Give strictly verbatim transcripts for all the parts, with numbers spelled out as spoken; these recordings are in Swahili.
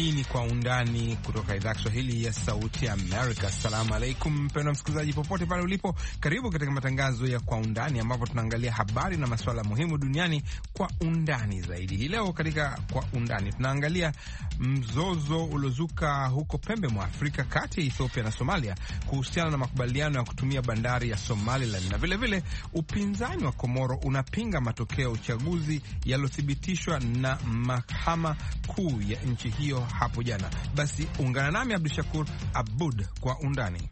Hii ni Kwa Undani kutoka idhaa Kiswahili ya Sauti ya Amerika. Assalamu alaikum mpendwa msikilizaji, popote pale ulipo, karibu katika matangazo ya Kwa Undani ambapo tunaangalia habari na masuala muhimu duniani kwa undani zaidi. Hii leo katika Kwa Undani tunaangalia mzozo uliozuka huko pembe mwa Afrika kati ya Ethiopia na Somalia kuhusiana na makubaliano ya kutumia bandari ya Somaliland, na vile vile upinzani wa Komoro unapinga matokeo ya uchaguzi yaliyothibitishwa na mahakama kuu ya nchi hiyo hapo jana. Basi ungana nami Abdul Shakur Abud Kwa Undani.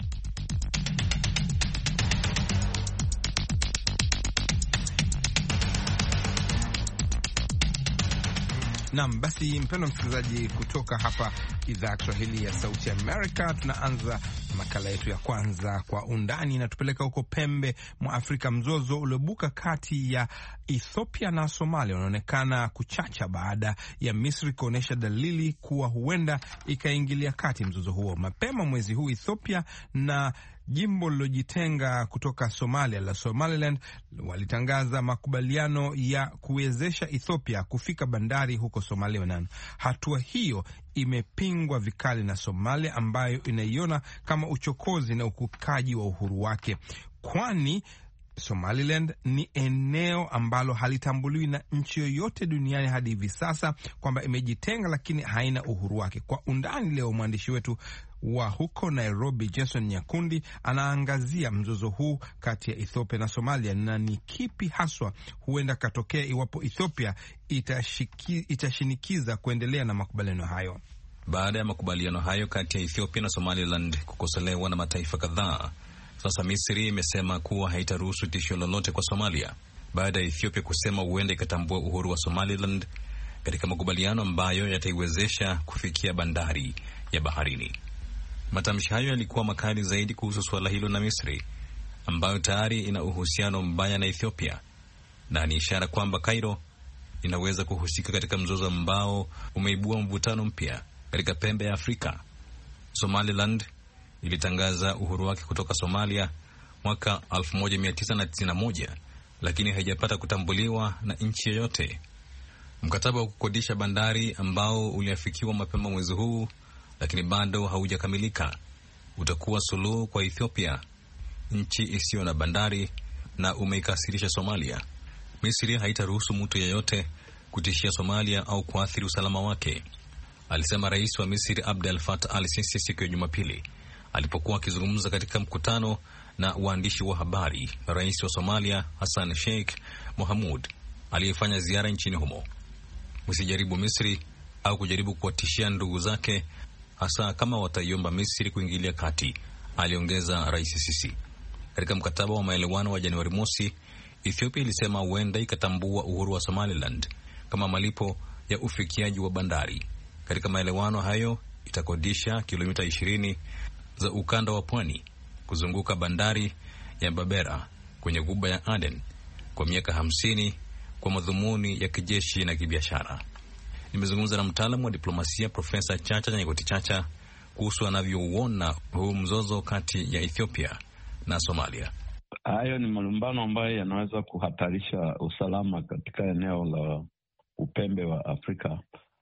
Naam, basi mpendwa msikilizaji, kutoka hapa idhaa ya Kiswahili ya Sauti ya Amerika, tunaanza makala yetu ya kwanza Kwa Undani na tupeleka huko pembe mwa Afrika. Mzozo uliobuka kati ya Ethiopia na Somalia unaonekana kuchacha baada ya Misri kuonyesha dalili kuwa huenda ikaingilia kati mzozo huo. Mapema mwezi huu Ethiopia na jimbo lilojitenga kutoka Somalia la Somaliland walitangaza makubaliano ya kuwezesha Ethiopia kufika bandari huko Somaliland. Hatua hiyo imepingwa vikali na Somalia ambayo inaiona kama uchokozi na ukiukaji wa uhuru wake, kwani Somaliland ni eneo ambalo halitambuliwi na nchi yoyote duniani hadi hivi sasa, kwamba imejitenga lakini haina uhuru wake. Kwa Undani leo mwandishi wetu wa huko Nairobi Jason Nyakundi anaangazia mzozo huu kati ya Ethiopia na Somalia na ni kipi haswa huenda katokea iwapo Ethiopia itashiki, itashinikiza kuendelea na makubaliano hayo. Baada ya makubaliano hayo kati ya Ethiopia na Somaliland kukosolewa na mataifa kadhaa, sasa Misri imesema kuwa haitaruhusu tishio lolote kwa Somalia baada ya Ethiopia kusema huenda ikatambua uhuru wa Somaliland katika makubaliano ambayo yataiwezesha kufikia bandari ya baharini. Matamshi hayo yalikuwa makali zaidi kuhusu suala hilo na Misri ambayo tayari ina uhusiano mbaya na Ethiopia, na ni ishara kwamba Cairo inaweza kuhusika katika mzozo ambao umeibua mvutano mpya katika pembe ya Afrika. Somaliland ilitangaza uhuru wake kutoka Somalia mwaka elfu moja mia tisa tisini na moja, lakini haijapata kutambuliwa na nchi yoyote. Mkataba wa kukodisha bandari ambao uliafikiwa mapema mwezi huu lakini bado haujakamilika utakuwa suluhu kwa Ethiopia, nchi isiyo na bandari, na umeikasirisha Somalia. Misri haitaruhusu mtu yeyote kutishia Somalia au kuathiri usalama wake, alisema rais wa Misri Abdel Fattah al-Sisi siku ya Jumapili alipokuwa akizungumza katika mkutano na waandishi wa habari na rais wa Somalia Hassan Sheikh Mohamud aliyefanya ziara nchini humo. Msijaribu Misri au kujaribu kuwatishia ndugu zake, hasa kama wataiomba Misri kuingilia kati, aliongeza rais Sisi. Katika mkataba wa maelewano wa Januari mosi, Ethiopia ilisema huenda ikatambua uhuru wa Somaliland kama malipo ya ufikiaji wa bandari. Katika maelewano hayo itakodisha kilomita ishirini za ukanda wa pwani kuzunguka bandari ya Berbera kwenye ghuba ya Aden kwa miaka hamsini kwa madhumuni ya kijeshi na kibiashara. Nimezungumza na mtaalamu wa diplomasia Profesa Chacha Nyegoti Chacha kuhusu anavyouona huu mzozo kati ya Ethiopia na Somalia. Hayo ni malumbano ambayo yanaweza kuhatarisha usalama katika eneo la upembe wa Afrika,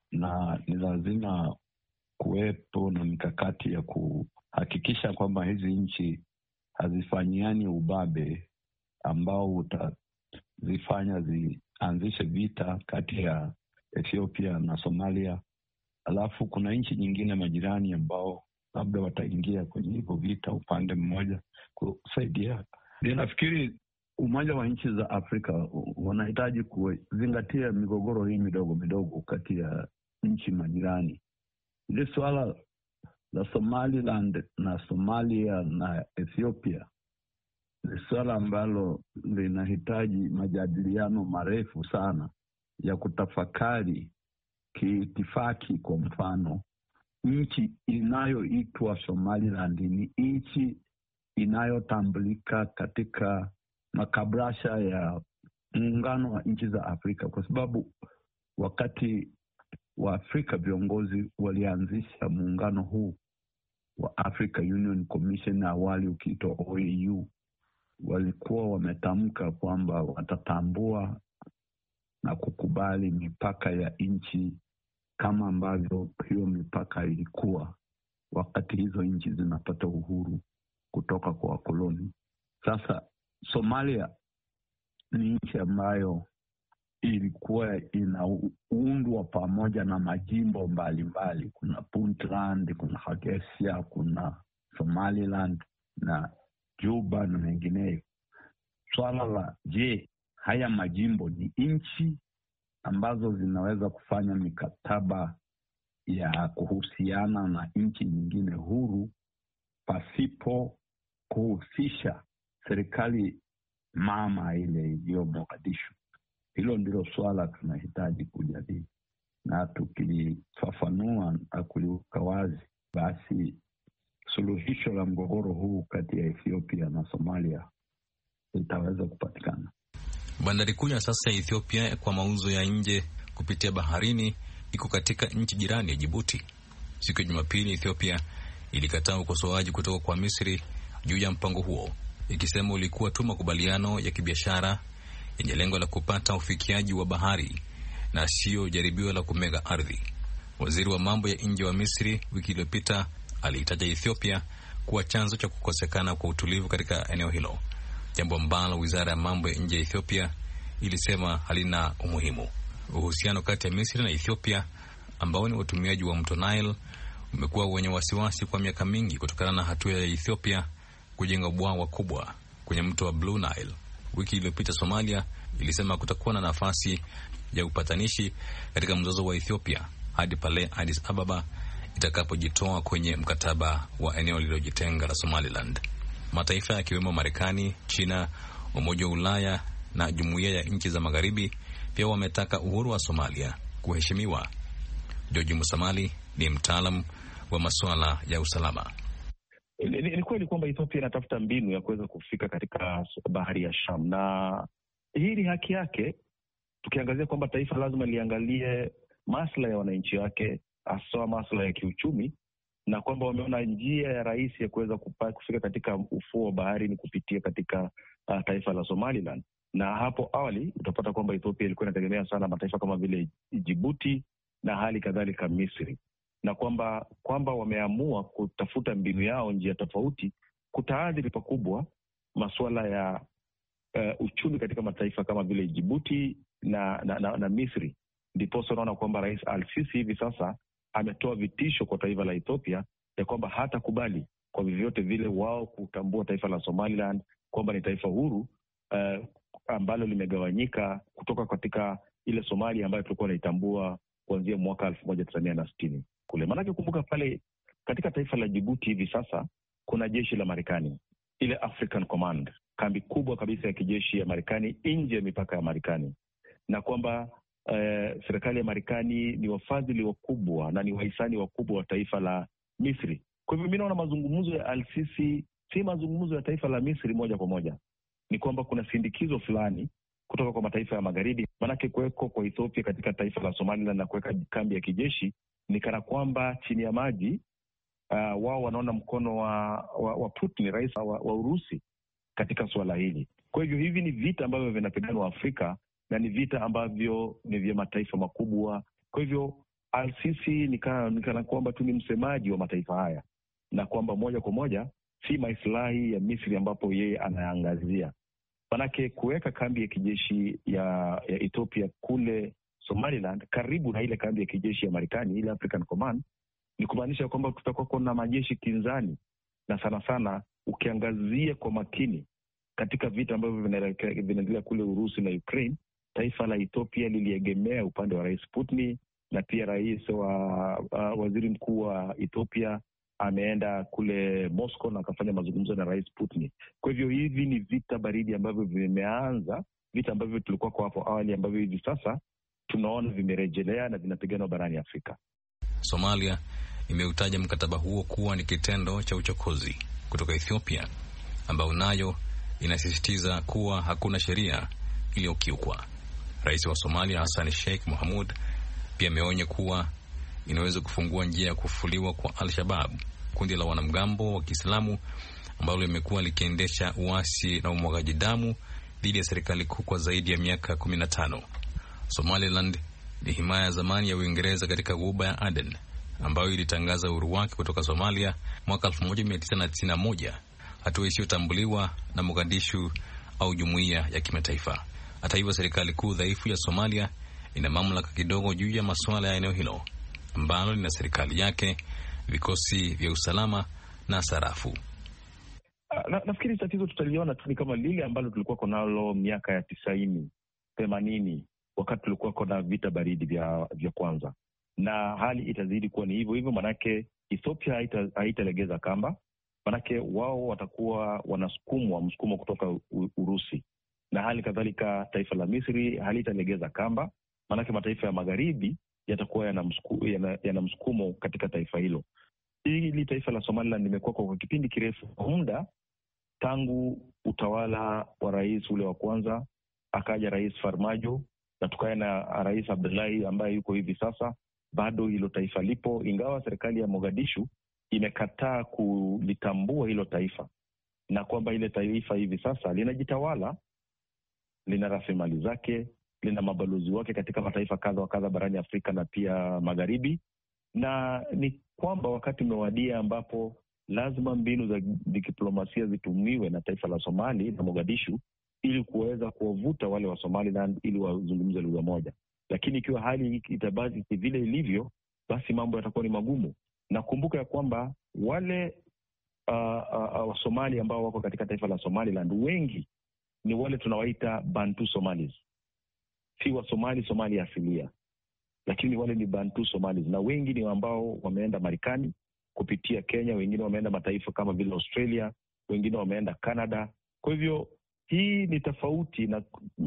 na ni lazima kuwepo na mikakati ya kuhakikisha kwamba hizi nchi hazifanyiani ubabe ambao utazifanya zianzishe vita kati ya Ethiopia na Somalia. Alafu kuna nchi nyingine majirani ambao labda wataingia kwenye hivyo vita upande mmoja kusaidia. Ninafikiri Umoja wa Nchi za Afrika wanahitaji kuzingatia migogoro hii midogo midogo kati ya nchi majirani. Ile swala la Somaliland na Somalia na Ethiopia ni swala ambalo linahitaji majadiliano marefu sana ya kutafakari kiitifaki. Kwa mfano, nchi inayoitwa Somaliland ni nchi inayotambulika katika makabrasha ya muungano wa nchi za Afrika, kwa sababu wakati wa Afrika viongozi walianzisha muungano huu wa Africa Union Commission, na awali ukiitwa O A U, walikuwa wametamka kwamba watatambua na kukubali mipaka ya nchi kama ambavyo hiyo mipaka ilikuwa wakati hizo nchi zinapata uhuru kutoka kwa wakoloni. Sasa Somalia ni nchi ambayo ilikuwa inaundwa pamoja na majimbo mbalimbali mbali. Kuna Puntland, kuna Hargeisa, kuna Somaliland na Juba na mengineyo. Swala la je, haya majimbo ni nchi ambazo zinaweza kufanya mikataba ya kuhusiana na nchi nyingine huru pasipo kuhusisha serikali mama ile iliyo Mogadishu? Hilo ndilo swala tunahitaji kujadili, na tukilifafanua na kuliweka wazi, basi suluhisho la mgogoro huu kati ya Ethiopia na Somalia litaweza kupatikana. Bandari kuu ya sasa ya Ethiopia kwa mauzo ya nje kupitia baharini iko katika nchi jirani ya Djibouti. Siku ya Jumapili, Ethiopia ilikataa ukosoaji kutoka kwa Misri juu ya mpango huo, ikisema ulikuwa tu makubaliano ya kibiashara yenye lengo la kupata ufikiaji wa bahari na sio jaribio la kumega ardhi. Waziri wa mambo ya nje wa Misri wiki iliyopita aliitaja Ethiopia kuwa chanzo cha kukosekana kwa utulivu katika eneo hilo, jambo ambalo wizara ya mambo ya nje ya Ethiopia ilisema halina umuhimu. Uhusiano kati ya Misri na Ethiopia, ambao ni watumiaji wa mto Nile, umekuwa wenye wasiwasi kwa miaka mingi kutokana na hatua ya Ethiopia kujenga bwawa kubwa kwenye mto wa Blue Nile. Wiki iliyopita Somalia ilisema kutakuwa na nafasi ya upatanishi katika mzozo wa Ethiopia hadi pale Addis Ababa itakapojitoa kwenye mkataba wa eneo lililojitenga la Somaliland. Mataifa yakiwemo Marekani, China, Umoja wa Ulaya na Jumuiya ya Nchi za Magharibi pia wametaka uhuru wa Somalia kuheshimiwa. George Musamali ni mtaalam wa masuala ya usalama. Ni, ni kweli kwamba Ethiopia inatafuta mbinu ya kuweza kufika katika bahari ya Sham, na hii ni haki yake, tukiangazia kwamba taifa lazima liangalie maslahi ya wananchi wake, hasa maslahi ya kiuchumi, na kwamba wameona njia ya rahisi ya kuweza kufika katika ufuo wa bahari ni kupitia katika uh, taifa la Somaliland. Na hapo awali utapata kwamba Ethiopia ilikuwa inategemea sana mataifa kama vile Djibouti na hali kadhalika Misri, na kwamba kwamba wameamua kutafuta mbinu yao, njia tofauti, kutaadhiri pakubwa masuala ya uh, uchumi katika mataifa kama vile Djibouti na, na, na, na Misri. Ndipo unaona kwamba Rais Al-Sisi hivi sasa ametoa vitisho kwa taifa la Ethiopia ya kwamba hatakubali kwa vyovyote vile wao kutambua taifa la Somaliland kwamba ni taifa huru uh, ambalo limegawanyika kutoka katika ile Somalia ambayo tulikuwa naitambua kuanzia mwaka elfu moja tisa mia na sitini kule. Maanake kumbuka pale katika taifa la Djibouti hivi sasa kuna jeshi la Marekani, ile African Command, kambi kubwa kabisa ya kijeshi ya Marekani nje ya mipaka ya Marekani, na kwamba Uh, serikali ya Marekani ni wafadhili wakubwa na ni wahisani wakubwa wa taifa la Misri. Kwa hivyo mimi naona mazungumzo ya Al-Sisi si mazungumzo ya taifa la Misri moja kwa moja, ni kwamba kuna sindikizo fulani kutoka kwa mataifa ya magharibi. Manake kuweko kwa Ethiopia katika taifa la Somaliland na kuweka kambi ya kijeshi ni kana kwamba chini ya maji uh, wao wanaona mkono wa, wa, wa Putin, rais wa, wa Urusi katika suala hili. Kwa hivyo hivi ni vita ambavyo vinapiganwa Afrika na ni vita ambavyo ni vya mataifa makubwa. Kwa hivyo Al-Sisi ni kana kwamba tu ni msemaji wa mataifa haya, na kwamba moja kwa moja si maslahi ya Misri ambapo yeye anaangazia. Manake kuweka kambi ya kijeshi ya, ya Ethiopia kule Somaliland karibu na ile kambi ya kijeshi ya Marekani, ile African Command, ni kumaanisha kwamba tutakuwa kuna majeshi kinzani, na sana sana ukiangazia kwa makini katika vita ambavyo vinaendelea kule Urusi na Ukraine, taifa la Ethiopia liliegemea upande wa Rais Putin, na pia rais wa uh, waziri mkuu wa Ethiopia ameenda kule Moscow na akafanya mazungumzo na Rais Putin. Kwa hivyo hivi ni vita baridi ambavyo vimeanza, vita ambavyo tulikuwa kwa hapo awali ambavyo hivi sasa tunaona vimerejelea na vinapiganwa barani Afrika. Somalia imeutaja mkataba huo kuwa ni kitendo cha uchokozi kutoka Ethiopia, ambao nayo inasisitiza kuwa hakuna sheria iliyokiukwa. Rais wa Somalia Hassan Sheikh Mohamud pia ameonya kuwa inaweza kufungua njia ya kufufuliwa kwa Al-Shabaab, kundi la wanamgambo wa Kiislamu ambalo limekuwa likiendesha uasi na umwagaji damu dhidi ya serikali kuu kwa zaidi ya miaka kumi na tano. Somaliland ni himaya ya zamani ya Uingereza katika ghuba ya Aden ambayo ilitangaza uhuru wake kutoka Somalia mwaka elfu moja mia tisa tisini na moja, hatua isiyotambuliwa na Mogadishu au jumuiya ya kimataifa. Hata hivyo, serikali kuu dhaifu ya Somalia ina mamlaka kidogo juu ya masuala ya eneo hilo ambalo lina serikali yake, vikosi vya usalama na sarafu. Na, nafikiri tatizo tutaliona tu ni kama lile ambalo tulikuwa nalo miaka ya tisaini, themanini, wakati tulikuwa na vita baridi vya vya kwanza, na hali itazidi kuwa ni hivyo hivyo, manake Ethiopia haita, haitalegeza kamba, manake wao watakuwa wanasukumwa msukumo kutoka Urusi, na hali kadhalika taifa la Misri halitalegeza kamba, manake mataifa ya magharibi yatakuwa yana msukumo, yana, yana msukumo katika taifa hilo. Hili taifa la Somaliland limekuwa kwa kipindi kirefu, kwa muda tangu utawala wa rais ule wa kwanza, akaja Rais Farmajo na tukae na Rais Abdullahi ambaye yuko hivi sasa. Bado hilo taifa lipo, ingawa serikali ya Mogadishu imekataa kulitambua hilo taifa, na kwamba ile taifa hivi sasa linajitawala, lina rasilimali zake, lina mabalozi wake katika mataifa kadha wa kadha barani Afrika na pia magharibi, na ni kwamba wakati umewadia ambapo lazima mbinu za diplomasia zitumiwe na taifa la Somali na Mogadishu ili kuweza kuwavuta wale wa Somaliland ili wazungumze lugha moja. Lakini ikiwa hali itabaki vile ilivyo, basi mambo yatakuwa ni magumu. Na kumbuka ya kwamba wale uh, uh, uh, Somali ambao wako katika taifa la Somaliland wengi ni wale tunawaita Bantu Somalis, si wa Somali Somali asilia, lakini wale ni Bantu Somalis, na wengi ni ambao wameenda Marekani kupitia Kenya, wengine wameenda mataifa kama vile Australia, wengine wameenda Canada. Kwa hivyo hii ni tofauti, na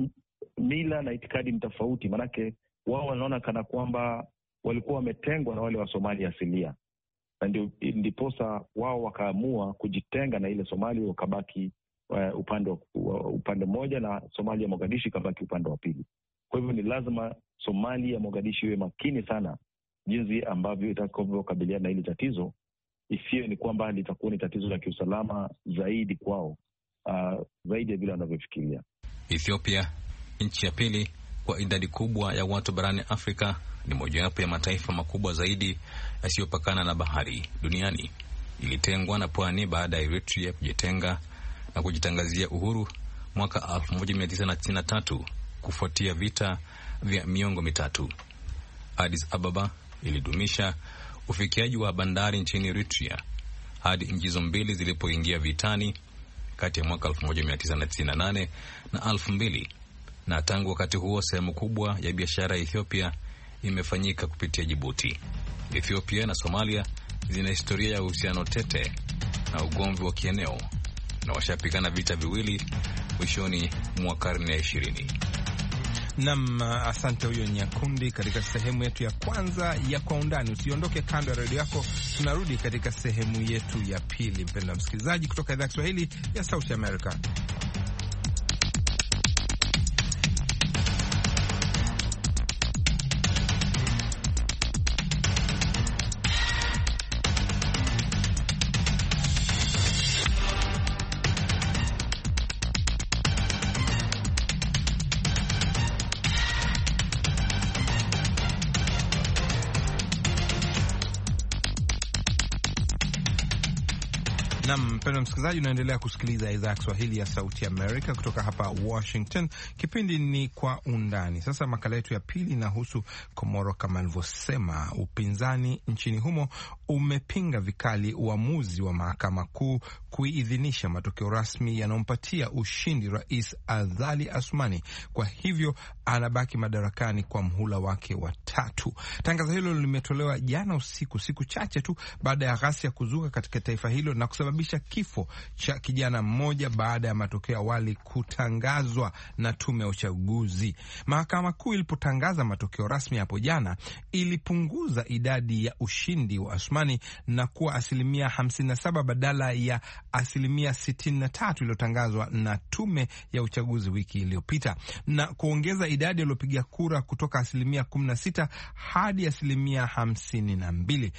mila na itikadi ni tofauti, manake wao wanaona kana kwamba walikuwa wametengwa na wale wa Somalia asilia, na ndio ndiposa wao wakaamua kujitenga na ile Somalia, wakabaki uh, upande uh, upande mmoja, na Somalia Mogadishu ikabaki upande wa pili. Kwa hivyo ni lazima Somalia Mogadishu iwe makini sana jinsi ambavyo itakavyokabiliana na hili tatizo, isiyo ni kwamba litakuwa ni tatizo la kiusalama zaidi kwao, uh, zaidi ya vile wanavyofikiria. Ethiopia, nchi ya pili kwa idadi kubwa ya watu barani Afrika, ni mojawapo ya mataifa makubwa zaidi yasiyopakana na bahari duniani. Ilitengwa na pwani baada ya Eritrea kujitenga na kujitangazia uhuru mwaka elfu moja mia tisa tisini na tatu kufuatia vita vya miongo mitatu. Addis Ababa ilidumisha ufikiaji wa bandari nchini Eritrea hadi nchi hizo mbili zilipoingia vitani kati ya mwaka elfu moja mia tisa tisini na nane na elfu mbili, na tangu wakati huo sehemu kubwa ya biashara ya Ethiopia imefanyika kupitia Djibouti. Ethiopia na Somalia zina historia ya uhusiano tete na ugomvi wa kieneo, na washapigana vita viwili mwishoni mwa karne ya ishirini. Nam, asante. Huyo Nyakundi katika sehemu yetu ya kwanza ya Kwa Undani. Usiondoke kando ya redio yako, tunarudi katika sehemu yetu ya pili, mpendwa msikilizaji, kutoka idhaa ya Kiswahili ya Sauti Amerika. Nam, mpendwa msikilizaji, unaendelea kusikiliza idhaa ya Kiswahili ya Sauti Amerika kutoka hapa Washington. Kipindi ni Kwa Undani. Sasa makala yetu ya pili inahusu Komoro. Kama alivyosema, upinzani nchini humo umepinga vikali uamuzi wa mahakama kuu kuidhinisha matokeo rasmi yanayompatia ushindi Rais Azali Asumani. Kwa hivyo anabaki madarakani kwa mhula wake wa tatu. Tangazo hilo limetolewa jana usiku, siku chache tu baada ya ghasia kuzuka katika taifa hilo na kusababisha kifo cha kijana mmoja baada ya matokeo awali kutangazwa na tume ya uchaguzi. Mahakama kuu ilipotangaza matokeo rasmi hapo jana, ilipunguza idadi ya ushindi wa Asumani na kuwa asilimia hamsini na saba badala ya asilimia sitini na tatu iliyotangazwa na tume ya uchaguzi wiki iliyopita, na kuongeza idadi waliopiga kura kutoka asilimia kumi na sita hadi asilimia hamsini na mbili.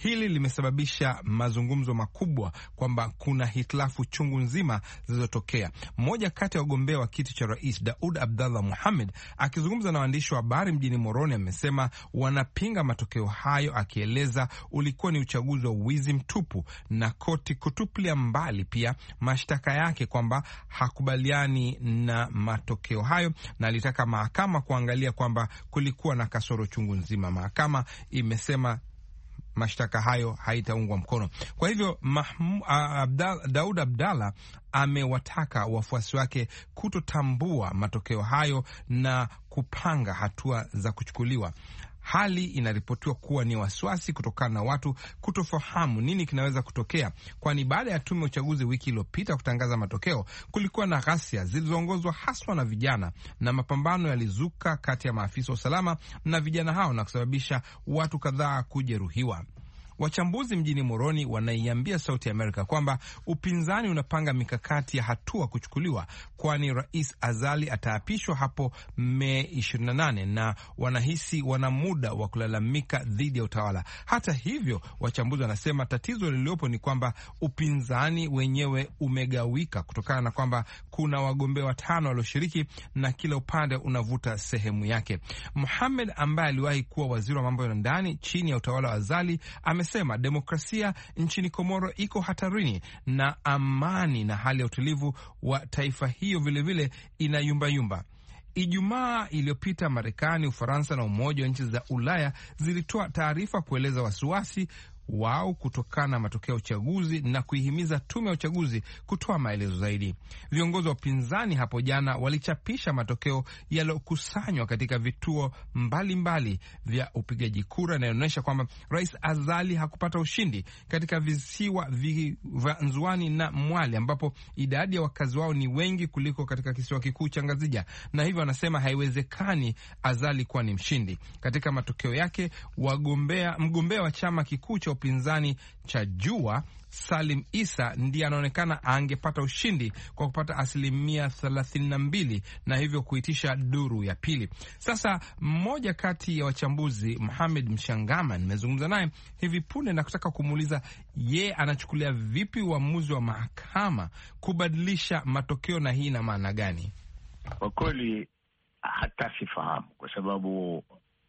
Hili limesababisha mazungumzo makubwa kwamba kuna hitilafu chungu nzima zilizotokea. Mmoja kati ya wagombea wa kiti cha rais, Daud Abdallah Muhammad, akizungumza na waandishi wa habari mjini Moroni, amesema wanapinga matokeo hayo, akieleza ulikuwa ni uchaguzi wa uwizi mtupu, na koti kutupilia mbali pia mashtaka yake kwamba hakubaliani na matokeo hayo, na alitaka mahakama kuangalia kwamba kulikuwa na kasoro chungu nzima. Mahakama imesema mashtaka hayo haitaungwa mkono. Kwa hivyo Mahmud, Abdal, Daud Abdallah amewataka wafuasi wake kutotambua matokeo hayo na kupanga hatua za kuchukuliwa. Hali inaripotiwa kuwa ni wasiwasi kutokana na watu kutofahamu nini kinaweza kutokea, kwani baada ya tume ya uchaguzi wiki iliyopita kutangaza matokeo, kulikuwa na ghasia zilizoongozwa haswa na vijana, na mapambano yalizuka kati ya maafisa wa usalama na vijana hao na kusababisha watu kadhaa kujeruhiwa. Wachambuzi mjini Moroni wanaiambia Sauti ya Amerika kwamba upinzani unapanga mikakati ya hatua kuchukuliwa, kwani Rais Azali ataapishwa hapo Mei ishirini na nane na wanahisi wana muda wa kulalamika dhidi ya utawala. Hata hivyo, wachambuzi wanasema tatizo lililopo ni kwamba upinzani wenyewe umegawika kutokana na kwamba kuna wagombea watano walioshiriki na kila upande unavuta sehemu yake. Muhammad ambaye aliwahi kuwa waziri wa mambo ya ndani chini ya utawala wa Azali sema demokrasia nchini Komoro iko hatarini na amani na hali ya utulivu wa taifa hiyo vilevile inayumbayumba. Ijumaa iliyopita Marekani, Ufaransa na Umoja wa Nchi za Ulaya zilitoa taarifa kueleza wasiwasi wao kutokana na matokeo ya uchaguzi na kuihimiza tume ya uchaguzi kutoa maelezo zaidi. Viongozi wa upinzani hapo jana walichapisha matokeo yaliyokusanywa katika vituo mbalimbali mbali vya upigaji kura, inayoonyesha kwamba Rais Azali hakupata ushindi katika visiwa vya Nzwani na Mwali, ambapo idadi ya wakazi wao ni wengi kuliko katika kisiwa kikuu cha Ngazija, na hivyo wanasema haiwezekani Azali kuwa ni mshindi. Katika matokeo yake, wagombea mgombea wa chama kikuu cha upinzani cha Jua, Salim Isa, ndiye anaonekana angepata ushindi kwa kupata asilimia thelathini na mbili na hivyo kuitisha duru ya pili. Sasa mmoja kati ya wachambuzi, Mohamed Mshangama, nimezungumza naye hivi punde na kutaka kumuuliza ye anachukulia vipi uamuzi wa mahakama kubadilisha matokeo, na hii ina maana gani? Kwa kweli hata sifahamu, kwa sababu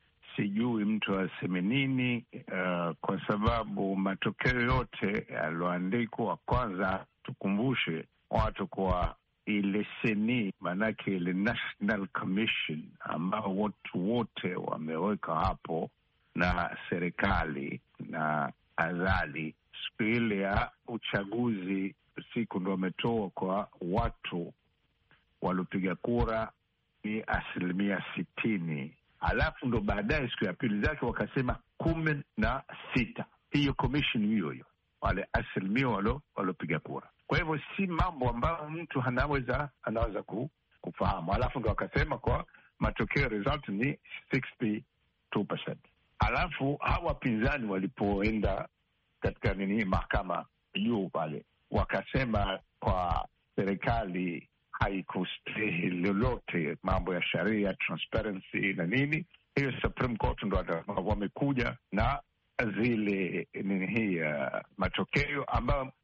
sijui mtu aseme nini, uh, kwa sababu matokeo yote yaloandikwa, kwanza tukumbushe watu kwa ile seni, manake ile National Commission ambao watu wote wameweka hapo na serikali na Azali, siku ile ya uchaguzi siku ndo wametoa kwa watu waliopiga kura ni asilimia sitini. Alafu ndo baadaye siku ya pili zake wakasema kumi na sita. Hiyo commission hiyo hiyo, wale asilimia walo walopiga kura. Kwa hivyo si mambo ambayo mtu anaweza anaweza kufahamu. Alafu ndo wakasema kwa matokeo result ni sixty two percent. Alafu hawa wapinzani walipoenda katika nini mahakama juu pale, wakasema kwa serikali haikustehi lolote mambo ya sheria, transparency na nini. Hiyo Supreme Court ndo wamekuja na zile nini hii uh, matokeo ambayo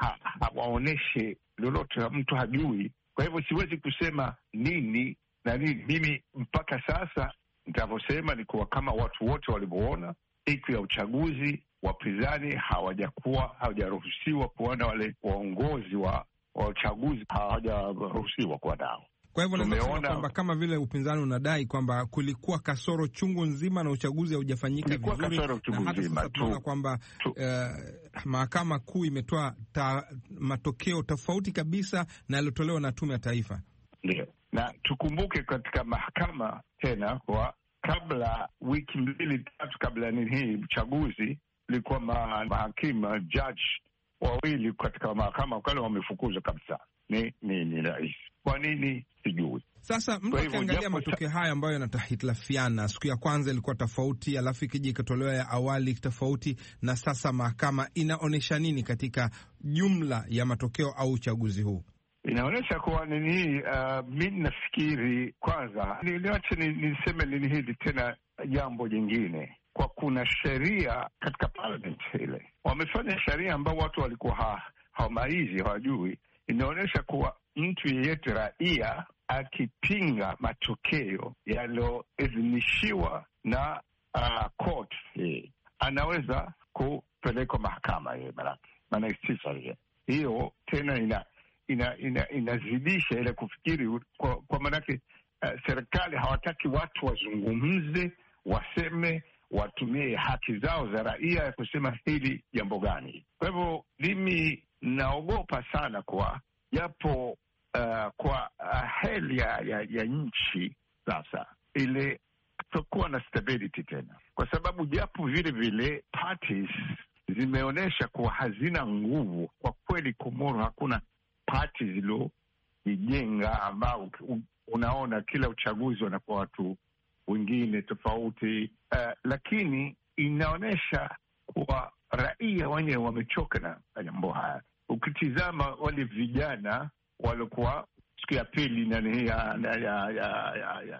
hawaoneshe ha, lolote, mtu hajui. Kwa hivyo siwezi kusema nini na nini. Mimi mpaka sasa nitavyosema ni kuwa kama watu wote walivyoona siku ya uchaguzi, wapinzani hawajakuwa hawajaruhusiwa kuona wale waongozi wa wa uchaguzi hawajaruhusiwa kuwa nao. Kwa hivyo tumeona kwamba kama vile upinzani unadai kwamba kulikuwa kasoro chungu nzima na uchaguzi haujafanyika vizuri, na hata sasa tunaona kwamba uh, mahakama kuu imetoa ta, matokeo tofauti kabisa na yaliyotolewa na tume ya taifa. Ndio, na tukumbuke katika mahakama tena, kwa kabla wiki mbili tatu kabla ya nini hii uchaguzi, ilikuwa ma, mahakimu judge wawili katika mahakama wakale wamefukuzwa kabisa. Ni ni ni rais. Kwa nini sijui. Sasa mtu akiangalia matokeo haya ambayo yanahitilafiana, siku ya kwanza ilikuwa tofauti, alafu ikija ikatolewa ya awali tofauti, na sasa mahakama inaonyesha nini katika jumla ya matokeo au uchaguzi huu? Inaonyesha kuwa nini hii, uh, mimi nafikiri kwanza niache niseme nini hili tena jambo jingine. kwa kuna sheria katika parliament ile, wamefanya sheria ambao watu walikuwa ha, hawamaizi hawajui, inaonyesha kuwa mtu yeyote raia akipinga matokeo yaliyoidhinishiwa na uh, court hii, anaweza kupelekwa mahakama hiyo, manake maana si sheria hiyo tena ina ina ina inazidisha ile kufikiri kwa, kwa manake uh, serikali hawataki watu wazungumze, waseme, watumie haki zao za raia ya kusema hili jambo gani. Kwa hivyo mimi naogopa sana kwa japo uh, kwa uh, hali ya, ya, ya nchi sasa ile kutokuwa na stability tena, kwa sababu japo vile vile parties zimeonyesha kuwa hazina nguvu kwa kweli. Komoro hakuna party zilizojijenga ambao unaona kila uchaguzi wanakuwa watu wengine tofauti, uh, lakini inaonyesha kuwa raia wenyewe wamechoka na mambo haya. Ukitizama wale vijana walikuwa siku ya pili nani ya ya ya ya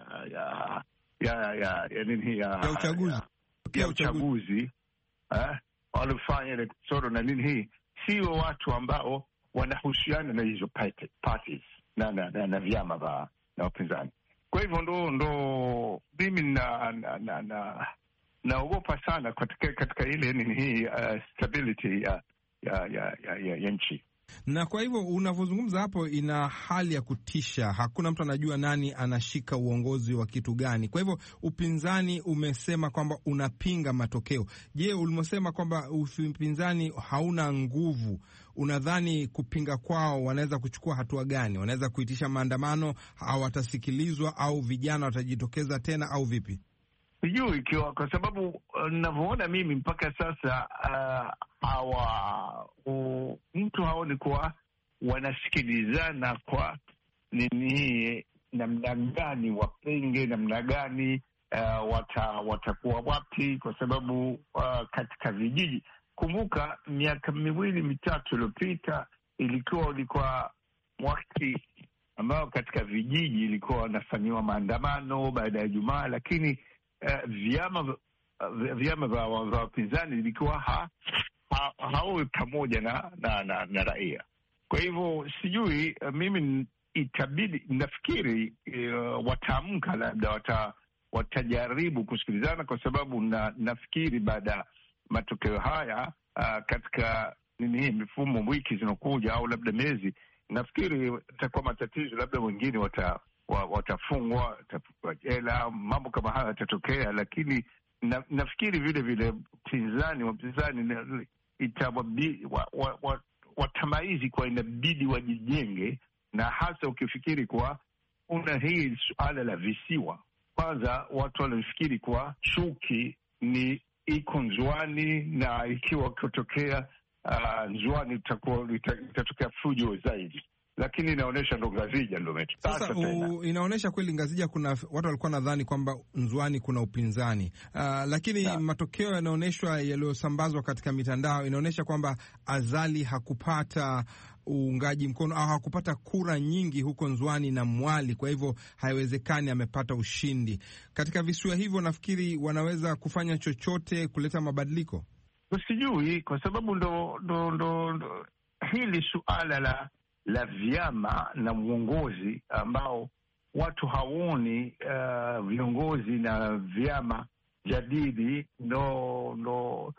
ya ya ya ya nini ya uchaguzi ya uchaguzi eh, walifanya ile soro na nini, hii sio watu ambao wanahusiana na hizo parties na na, na, na vyama vya na upinzani. Kwa hivyo ndo ndo mimi na na na, na naogopa sana katika katika ile nini hii uh, stability ya ya ya ya, ya, ya nchi. Na kwa hivyo unavyozungumza hapo, ina hali ya kutisha. Hakuna mtu anajua nani anashika uongozi wa kitu gani. Kwa hivyo upinzani umesema kwamba unapinga matokeo. Je, ulimosema kwamba upinzani hauna nguvu, unadhani kupinga kwao wanaweza kuchukua hatua gani? Wanaweza kuitisha maandamano au watasikilizwa au vijana watajitokeza tena au vipi? Sijui ikiwa, kwa sababu ninavyoona uh, mimi mpaka sasa uh, hawa uh, mtu haoni kuwa wanasikilizana kwa nini, namna gani wapenge, namna gani uh, wata, watakuwa wapi, kwa sababu uh, katika vijiji, kumbuka miaka miwili mitatu iliyopita ilikuwa ulikuwa wakati ambao katika vijiji ilikuwa wanafanyiwa maandamano baada ya Jumaa, lakini Uh, vyama uh, vyama vya wapinzani vilikuwa ha, ha, hawe pamoja na na, na na raia. Kwa hivyo sijui, uh, mimi itabidi, nafikiri uh, wataamka, labda wata, watajaribu kusikilizana, kwa sababu na, nafikiri baada ya matokeo haya uh, katika nini hii mifumo wiki zinakuja au labda miezi, nafikiri itakuwa matatizo, labda wengine wata watafungwa, watafungwa jela, mambo kama haya yatatokea. Lakini na, nafikiri vile vile pinzani wapinzani itabidi wa, wa, wa, watamaizi kwa inabidi wajijenge, na hasa ukifikiri kwa una hii suala la visiwa. Kwanza watu wanafikiri kwa chuki ni iko Nzwani, na ikiwa kutokea uh, Nzwani itatokea fujo zaidi, lakini inaonyesha ndo Ngazija ndo mechi. Sasa u, inaonyesha kweli Ngazija kuna watu walikuwa nadhani kwamba Nzwani kuna upinzani uh, lakini na matokeo yanaonyeshwa yaliyosambazwa katika mitandao inaonyesha kwamba Azali hakupata uungaji mkono au hakupata kura nyingi huko Nzwani na Mwali, kwa hivyo haiwezekani amepata ushindi katika visiwa hivyo. Nafikiri wanaweza kufanya chochote kuleta mabadiliko, sijui, kwa sababu ndo ndo ndo, ndo hili suala la la vyama na uongozi ambao watu haoni uh, viongozi na vyama jadidi, ndo ndo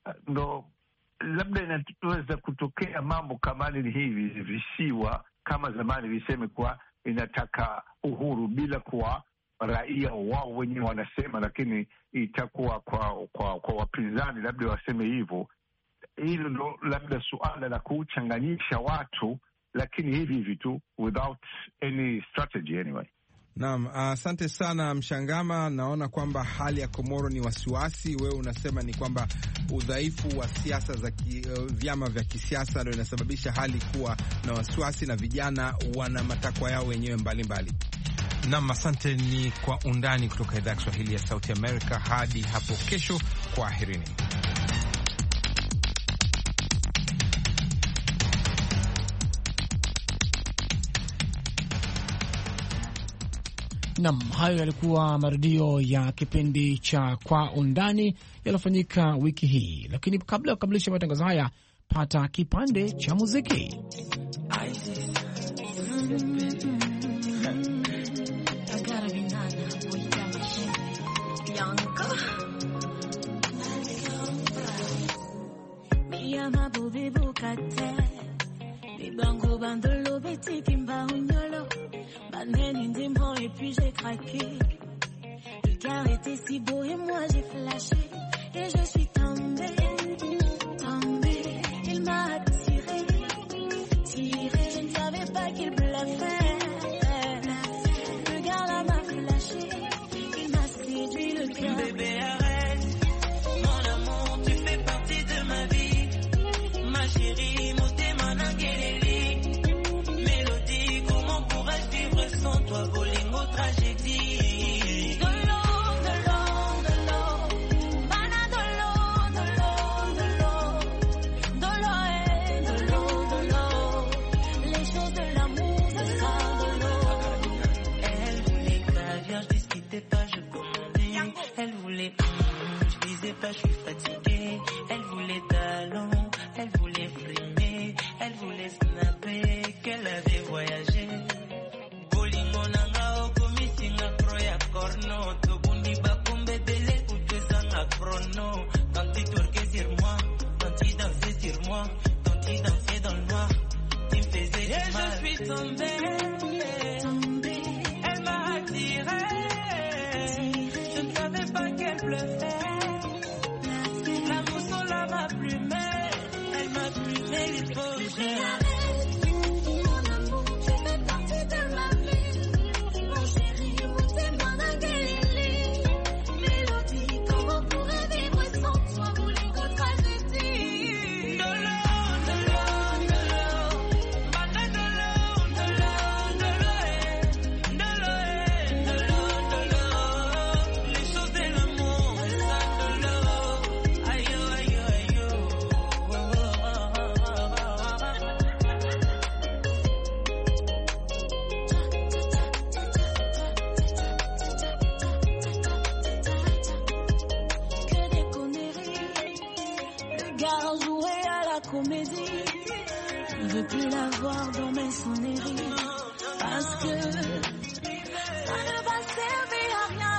ndo labda inaweza kutokea mambo kama ni hivi visiwa kama zamani viseme kuwa inataka uhuru bila kuwa raia wao wenyewe wanasema, lakini itakuwa kwa kwa, kwa wapinzani labda waseme hivyo. Hilo ndo labda suala la kuchanganyisha watu, lakini hivi hivi tu without any strategy anyway. Naam, asante uh, sana Mshangama. Naona kwamba hali ya Komoro ni wasiwasi. Wewe unasema ni kwamba udhaifu wa siasa za ki, uh, vyama vya kisiasa ndio inasababisha hali kuwa na wasiwasi, na vijana wana matakwa yao wenyewe mbalimbali. Naam, asante. Ni Kwa Undani kutoka idhaa ya Kiswahili ya Sauti Amerika. Hadi hapo kesho, kwaherini. Nam, hayo yalikuwa marudio ya kipindi cha Kwa Undani yaliyofanyika wiki hii, lakini kabla ya kukamilisha matangazo haya, pata kipande cha muziki. Bango bandolo beti kimba unyolo Baneni ndimbo et puis j'ai craqué. Le cœur était si beau et moi j'ai flashé. Et je suis tombée, tombée. Il m'a attiré, tiré. Je ne savais pas qu'il bluffait. Le gars là m'a flashé. Il m'a séduit le cœur. Bébé arrête, mon amour, tu fais partie de ma vie. Ma chérie, mon témoin sans toi, voling aux tragédies. De l'eau, de l'eau, de l'eau. Mana de l'eau, de l'eau, de l'eau. De l'eau, de l'eau, de l'eau. Les choses de l'amour, ce sera de l'eau. Elle voulait caviar, je discutais pas, je commandais. Elle voulait, hum, je disais pas, je suis fatiguée. Elle voulait talons, elle voulait frimer. Elle voulait snapper, qu'elle avait voyagé. Quand il twerkait sur moi, quand il dansait sur moi, quand il dansait dans le noir, il me faisait du mal. Et je suis tombée, tombée. Elle m'a attirée. Je ne savais pas qu'elle bluffait. La moussola m'a plumé, elle m'a plumé les paupières. Je veux plus la voir dans mes sonneries parce que ça ne va servir à rien.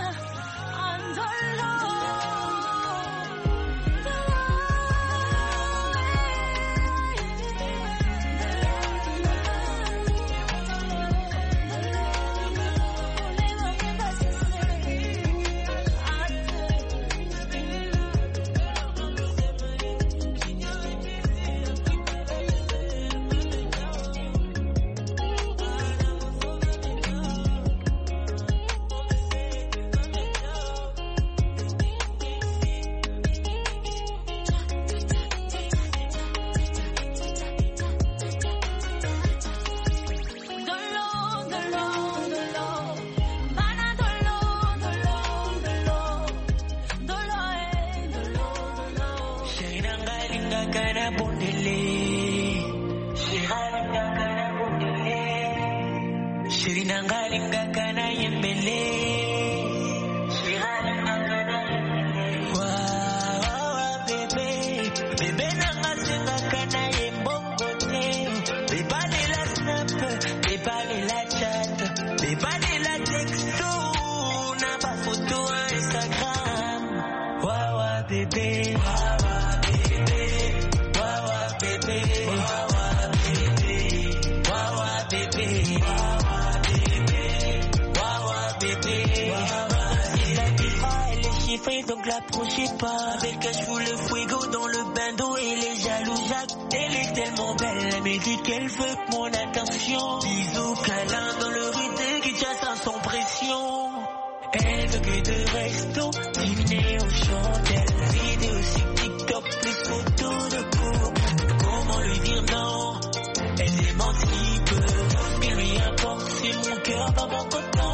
Donc l'approchez pas. Avec elle je fous le fuego dans le bain d'eau et les jaloux Jacques. Elle est tellement belle, elle me dit qu'elle veut mon attention. Bisous, câlin dans le rude qui tient sans pression. Elle veut que de resto, dîner au chandelles. Vidéo sur TikTok, plus photos de couple. Comment lui dire non? Elle s'émancipe. Ce qui lui importe, c'est mon cœur dans mon coton.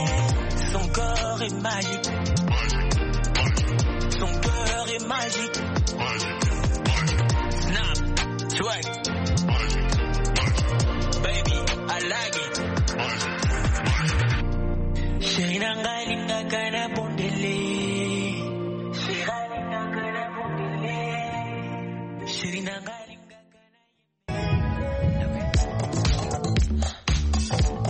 Son corps est magique. Son cœur est magique. Snap, swag. Baby, I like it. Shina ngalinga kana